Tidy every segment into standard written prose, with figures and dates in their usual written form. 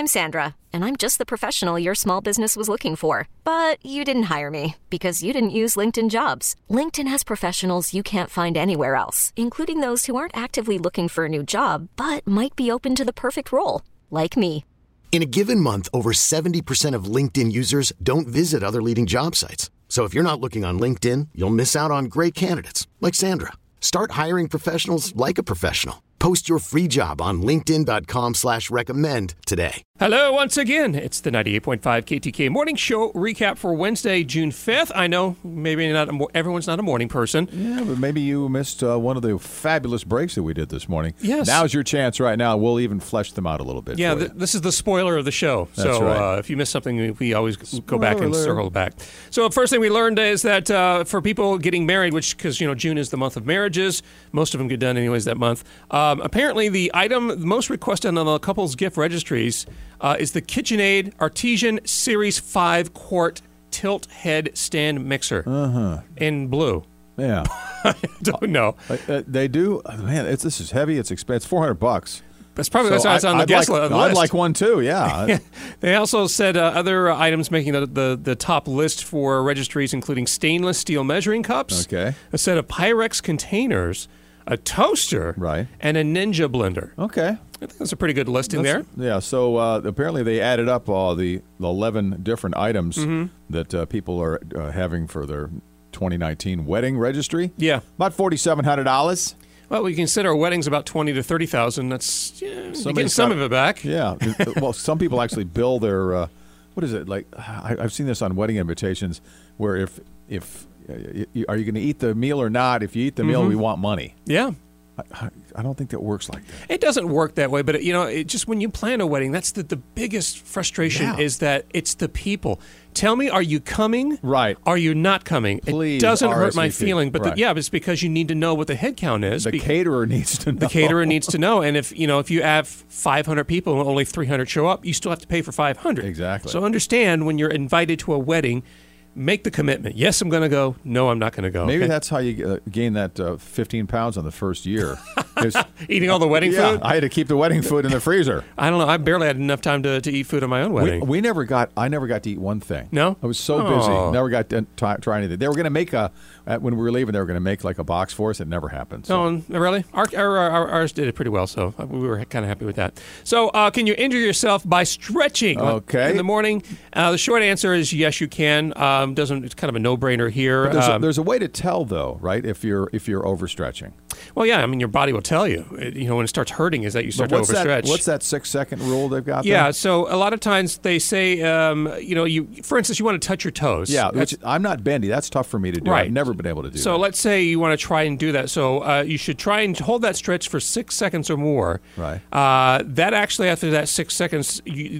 I'm Sandra, and I'm just the professional your small business was looking for. But you didn't hire me because you didn't use LinkedIn Jobs. LinkedIn has professionals you can't find anywhere else, including those who aren't actively looking for a new job, but might be open to the perfect role, like me. In a given month, over 70% of LinkedIn users don't visit other leading job sites. So if you're not looking on LinkedIn, you'll miss out on great candidates like Sandra. Start hiring professionals like a professional. Post your free job on linkedin.com/recommend today. Hello once again. It's the 98.5 KTK Morning Show recap for Wednesday, June 5th. I know maybe everyone's not a morning person. Yeah, but maybe you missed one of the fabulous breaks that we did this morning. Yes. Now's your chance right now. We'll even flesh them out a little bit. Yeah, this is the spoiler of the show. That's so right. If you miss something, we always go back and Spoiler. circle back. So first thing we learned is that for people getting married, which because June is the month of marriages, most of them get done anyways that month. Apparently, the item most requested on the couple's gift registries is the KitchenAid Artesian Series 5 quart tilt head stand mixer in blue. Yeah. I don't know. They do. Man, this is heavy. It's expensive. $400. That's probably what's on the guest list. I'd like one too. Yeah. They also said other items making the top list for registries, including stainless steel measuring cups, Okay. a set of Pyrex containers, a toaster, Right. and a Ninja blender. Okay. I think that's a pretty good listing there. Yeah. So apparently they added up all the 11 different items that people are having for their 2019 wedding registry. Yeah. About $4,700. Well, we consider a wedding's about $20,000 to $30,000. That's you're getting Somebody's some got- of it back. Yeah. Well, some people actually bill their what is it like? I've seen this on wedding invitations where if are you going to eat the meal or not? If you eat the meal, we want money. Yeah. I don't think that works like that. It doesn't work that way, but it just when you plan a wedding, that's the biggest frustration Yeah. is that it's the people. Tell me, are you coming? Right. Are you not coming? Please, it doesn't hurt my RSVP. feeling, but Right. it's because you need to know what the head count is. The caterer needs to know. The caterer needs to know, and if you have 500 people and only 300 show up, you still have to pay for 500. Exactly. So understand when you're invited to a wedding, make the commitment. Yes, I'm going to go. No, I'm not going to go. Maybe okay? that's how you gain that 15 pounds on the first year. Eating all the wedding food. I had to keep the wedding food in the freezer. I don't know. I barely had enough time to eat food on my own wedding. I never got to eat one thing. No? I was so Oh. busy. Never got to try anything. They were going to make when we were leaving, they were going to make like a box for us. It never happened. So. No, really? Ours did it pretty well, so we were kind of happy with that. So can you injure yourself by stretching Okay. in the morning? The short answer is yes, you can. It's kind of a no-brainer here. But there's a way to tell, though, right? If you're overstretching. Well, yeah, I mean, your body will tell you. When it starts hurting is that you start to overstretch. What's that 6-second rule they've got Yeah, there? so a lot of times they say, for instance, you want to touch your toes. Yeah, I'm not bendy. That's tough for me to do. Right. I've never been able to do So that. let's say you want to try and do that. So you should try and hold that stretch for 6 seconds or more. Right. That actually, after that 6 seconds,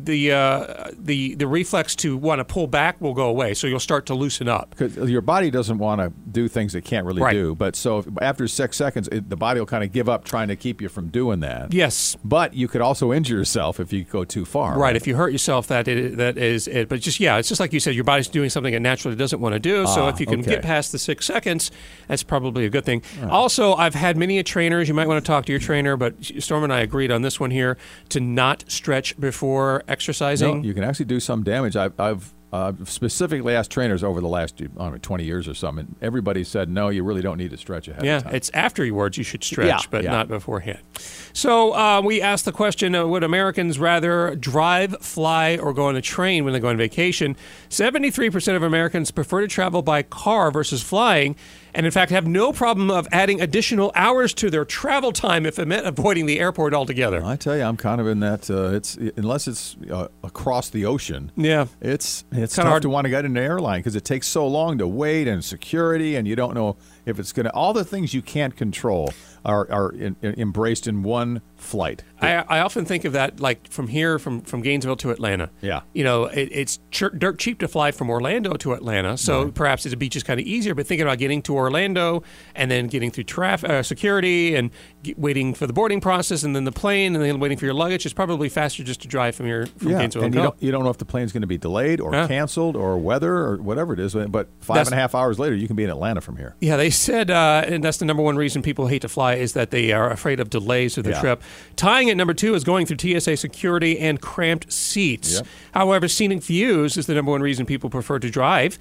the reflex to want to pull back will go away. So you'll start to loosen up. Because your body doesn't want to do things it can't really Right. do. But so after 6 seconds, the body will kind of give up trying to keep you from doing that. Yes. But you could also injure yourself if you go too far. Right. If you hurt yourself, that is it. But it's just like you said, your body's doing something it naturally doesn't want to do. So if you can okay. get past the 6 seconds, that's probably a good thing. Also, I've had many trainers. You might want to talk to your trainer, but Storm and I agreed on this one here to not stretch before exercising. No, you can actually do some damage. I've specifically asked trainers over the last 20 years or something, and everybody said, no, you really don't need to stretch ahead of time. It's afterwards you should stretch, Yeah, but yeah. not beforehand. So we asked the question, would Americans rather drive, fly, or go on a train when they go on vacation? 73% of Americans prefer to travel by car versus flying, and in fact have no problem of adding additional hours to their travel time if it meant avoiding the airport altogether. I tell you, I'm kind of in that. Unless it's across the ocean. Yeah. It's tough hard to want to get in an airline because it takes so long to wait and security, and you don't know if it's going to. All the things you can't control are embraced in one flight. I often think of that like from here, from Gainesville to Atlanta. Yeah. It's dirt cheap to fly from Orlando to Atlanta, so perhaps the beach is kind of easier. But thinking about getting to Orlando and then getting through traffic, security, and waiting for the boarding process, and then the plane, and then waiting for your luggage, it's probably faster just to drive from Gainesville. And you don't know if the plane's going to be delayed or canceled or weather or whatever it is. But 5.5 hours later, you can be in Atlanta from here. Yeah, they said, and that's the number one reason people hate to fly, is that they are afraid of delays of the trip. Tying at number 2 is going through TSA security and cramped seats. Yep. However, scenic views is the number one reason people prefer to drive.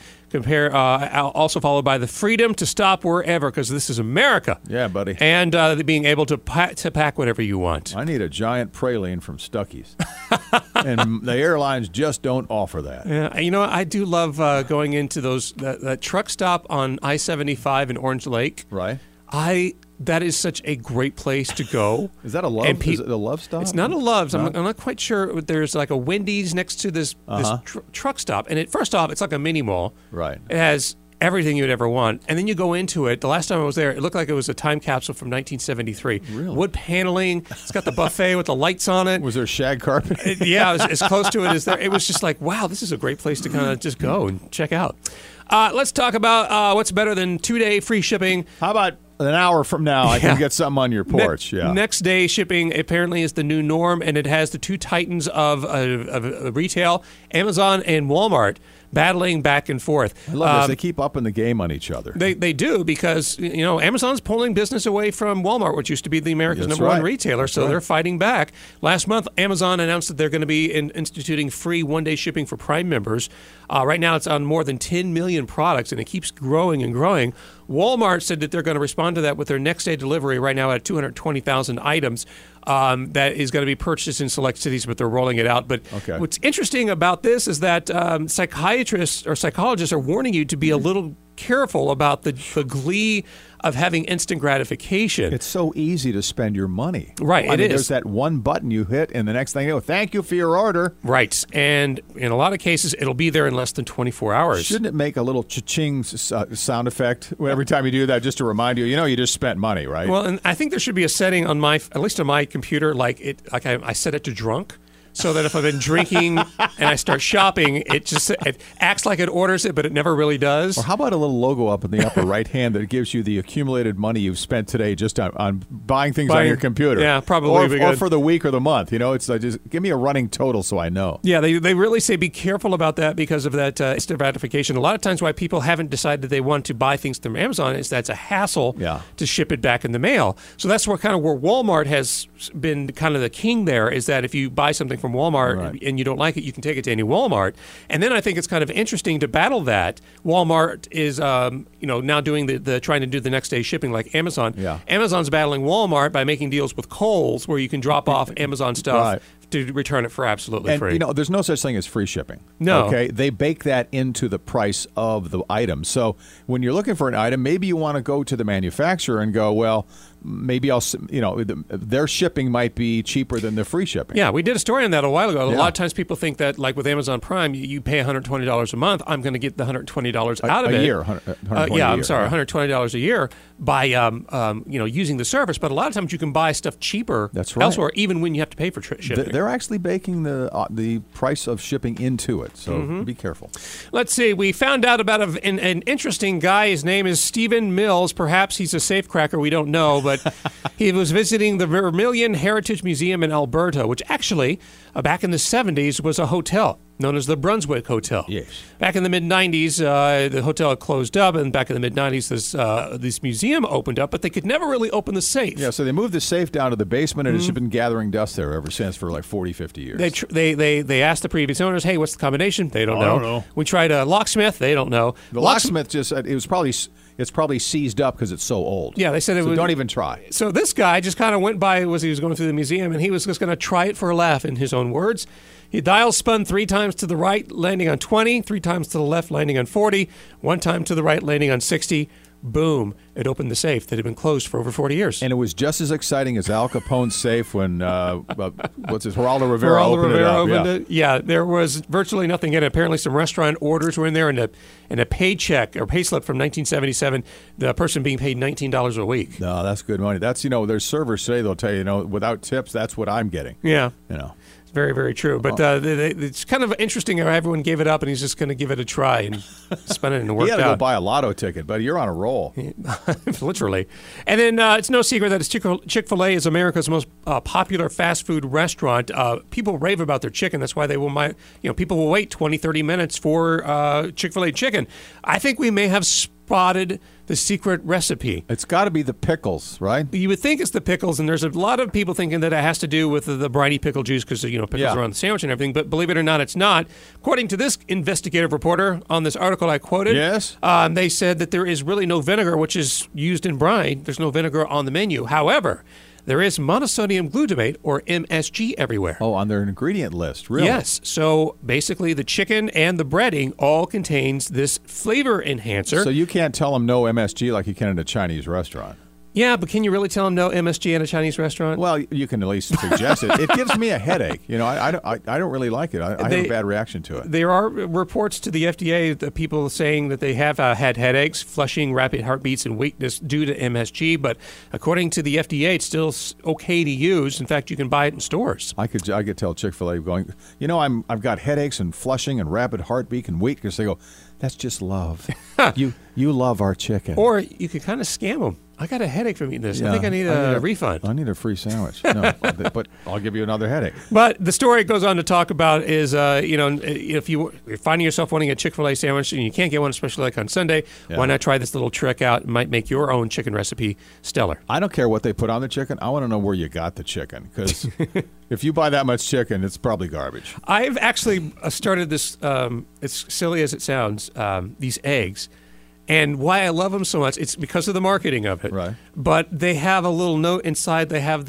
Also followed by the freedom to stop wherever, because this is America. Yeah, buddy. And being able to pack whatever you want. I need a giant praline from Stuckey's. And the airlines just don't offer that. Yeah, you know, I do love going into that truck stop on I-75 in Orange Lake. Right. That is such a great place to go. Is that a Love's? Is it a Love's stop? It's not a Love's. I'm not quite sure. There's like a Wendy's next to this truck stop. And first off, it's like a mini mall. Right. It has everything you'd ever want. And then you go into it. The last time I was there, it looked like it was a time capsule from 1973. Really? Wood paneling. It's got the buffet with the lights on it. Was there shag carpet? Yeah, as close to it as there. It was just like, wow, this is a great place to kind of just go and check out. Let's talk about what's better than 2-day free shipping. How about an hour from now, I can get something on your porch. Next day shipping apparently is the new norm, and it has the two titans of retail, Amazon and Walmart, battling back and forth. I love this. They keep upping the game on each other. They do, because Amazon's pulling business away from Walmart, which used to be the America's number one retailer. So they're fighting back. Last month, Amazon announced that they're going to be instituting free one-day shipping for Prime members. Right now, it's on more than 10 million products, and it keeps growing and growing. Walmart said that they're going to respond to that with their next-day delivery right now at 220,000 items. That is going to be purchased in select cities, but they're rolling it out. But what's interesting about this is that psychiatrists or psychologists are warning you to be a little careful about the glee of having instant gratification. It's so easy to spend your money. Right, it is. There's that one button you hit, and the next thing you know, thank you for your order. Right, and in a lot of cases, it'll be there in less than 24 hours. Shouldn't it make a little cha-ching sound effect every time you do that, just to remind you, you just spent money, right? Well, and I think there should be a setting on at least on my computer, I set it to drunk. So that if I've been drinking and I start shopping, it acts like it orders it, but it never really does. Or how about a little logo up in the upper right hand that gives you the accumulated money you've spent today just on buying things on your computer? Yeah, probably. Or for the week or the month. It's just give me a running total so I know. Yeah, they really say be careful about that because of that instant gratification. A lot of times why people haven't decided they want to buy things from Amazon is that's a hassle to ship it back in the mail. So that's where Walmart has been kind of the king there, is that if you buy something from Walmart and you don't like it, you can take it to any Walmart. And then I think it's kind of interesting to battle that. Walmart is now doing the trying to do the next day shipping like Amazon. Yeah. Amazon's battling Walmart by making deals with Kohl's where you can drop off Amazon stuff to return it for absolutely free. And there's no such thing as free shipping. No. Okay, they bake that into the price of the item. So when you're looking for an item, maybe you want to go to the manufacturer and go, well, maybe their shipping might be cheaper than the free shipping. Yeah, we did a story on that a while ago. A lot of times people think that, like with Amazon Prime, you pay $120 a month. I'm going to get the $120 out of it. A year. $120 a year by using the service. But a lot of times you can buy stuff cheaper elsewhere, even when you have to pay for shipping. They're actually baking the price of shipping into it, so be careful. Let's see. We found out about an interesting guy. His name is Stephen Mills. Perhaps he's a safecracker. We don't know, but he was visiting the Vermilion Heritage Museum in Alberta, which actually, back in the 70s, was a hotel known as the Brunswick Hotel. Yes. Back in the mid-90s, the hotel had closed up, and back in the mid-90s, this museum opened up, but they could never really open the safe. Yeah, so they moved the safe down to the basement, and it's been gathering dust there ever since for like 40, 50 years. They asked the previous owners, hey, what's the combination? They don't know. I don't know. We tried a locksmith. They don't know. The locksmith just, it's probably seized up because it's so old. Yeah, they said it was. Don't even try. So this guy just kind of went by as he was going through the museum, and he was just going to try it for a laugh, in his own words. He dial spun 3 times to the right, landing on 20, 3 times to the left, landing on 40, 1 time to the right, landing on 60. Boom. It opened the safe that had been closed for over 40 years. And it was just as exciting as Al Capone's safe when, Geraldo Rivera opened it up. Yeah, there was virtually nothing in it. Apparently some restaurant orders were in there, and a paycheck or payslip from 1977, the person being paid $19 a week. No, that's good money. That's, there's servers today, they'll tell you, without tips, that's what I'm getting. Yeah. Very, very true. But it's kind of interesting how everyone gave it up, and he's just going to give it a try and spend it, and it worked out. He had to go buy a lotto ticket, buddy. You're on a roll. Literally. And then it's no secret that Chick-fil-A is America's most popular fast food restaurant. People rave about their chicken. That's why people will wait 20, 30 minutes for Chick-fil-A chicken. I think we may have spotted the secret recipe. It's got to be the pickles, right? You would think it's the pickles, and there's a lot of people thinking that it has to do with the briny pickle juice because, pickles are on the sandwich and everything, but believe it or not, it's not. According to this investigative reporter on this article I quoted, yes, they said that there is really no vinegar, which is used in brine. There's no vinegar on the menu. However, there is monosodium glutamate, or MSG, everywhere. Oh, on their ingredient list, really? Yes. So basically, the chicken and the breading all contains this flavor enhancer. So you can't tell them no MSG like you can in a Chinese restaurant. Yeah, but can you really tell them no MSG in a Chinese restaurant? Well, you can at least suggest it. It gives me a headache. I don't really like it. I have a bad reaction to it. There are reports to the FDA that people saying that they have had headaches, flushing, rapid heartbeats, and weakness due to MSG. But according to the FDA, it's still okay to use. In fact, you can buy it in stores. I could tell Chick-fil-A going, I've got headaches and flushing and rapid heartbeat and weight, because they go, that's just love. You love our chicken. Or you could kind of scam them. I got a headache from eating this. Yeah, I think I need a refund. I need a free sandwich. No, but I'll give you another headache. But the story it goes on to talk about is, if you're finding yourself wanting a Chick-fil-A sandwich and you can't get one, especially like on Sunday, why not try this little trick out? It might make your own chicken recipe stellar. I don't care what they put on the chicken. I want to know where you got the chicken, because if you buy that much chicken, it's probably garbage. I've actually started this, as silly as it sounds, these eggs. And why I love them so much, it's because of the marketing of it. Right. But they have a little note inside. They have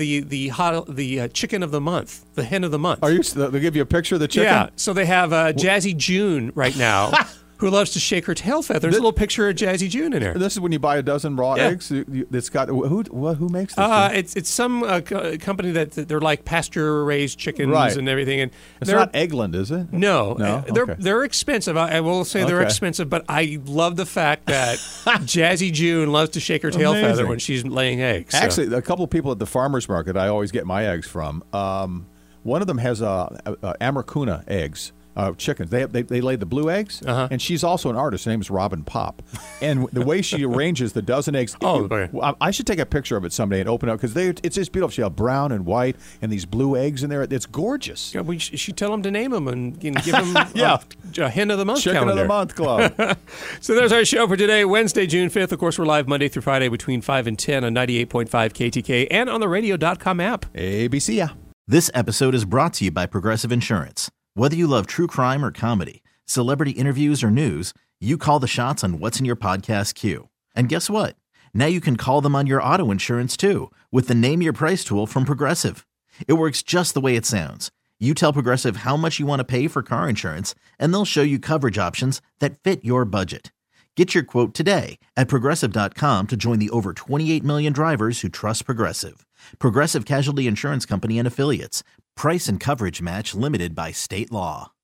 the chicken of the month, the hen of the month. They give you a picture of the chicken? Yeah. So they have Jazzy June right now, who loves to shake her tail feathers. There's a little picture of Jazzy June in there. This is when you buy a dozen raw eggs. It's got who makes this? It's some company that they're like pasture raised chickens and everything. And it's not Eggland, is it? No, Okay. They're expensive. I will say they're expensive, but I love the fact that Jazzy June loves to shake her tail feather when she's laying eggs. Actually, a couple of people at the farmers market I always get my eggs from. One of them has Amaracuna eggs. Chickens. They lay the blue eggs, and she's also an artist. Her name is Robin Pop. And the way she arranges the dozen eggs, I should take a picture of it someday and open it up, because it's just beautiful. She has brown and white and these blue eggs in there. It's gorgeous. Yeah, we should tell them to name them and give them a hen of the month Chicken calendar. of the month club. So there's our show for today, Wednesday, June 5th. Of course, we're live Monday through Friday between 5 and 10 on 98.5 KTK and on the radio.com app. ABC, yeah. This episode is brought to you by Progressive Insurance. Whether you love true crime or comedy, celebrity interviews or news, you call the shots on what's in your podcast queue. And guess what? Now you can call them on your auto insurance too, with the Name Your Price tool from Progressive. It works just the way it sounds. You tell Progressive how much you want to pay for car insurance, and they'll show you coverage options that fit your budget. Get your quote today at Progressive.com to join the over 28 million drivers who trust Progressive. Progressive Casualty Insurance Company and Affiliates. Price and coverage match limited by state law.